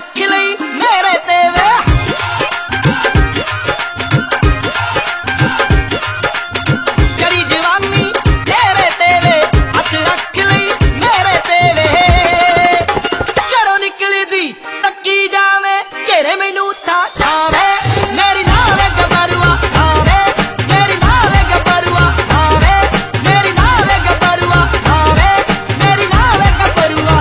रख लई मेरे ते वे करी जवानी तेरे ते वे हथ रख लई मेरे ते वे घरों निकली दी तकी जावे घेरे मैनू था खावे मेरी नावे गबरुआ खावे मेरी नावे गबरुआ खावे मेरी नावे गबरुआ खावे मेरी नावे गबरुआ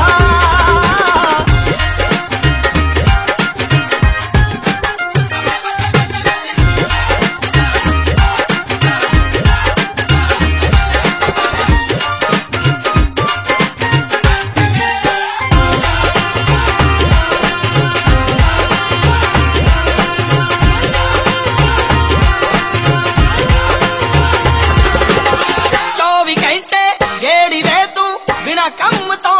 गेड़ी वे तू बिना कम तो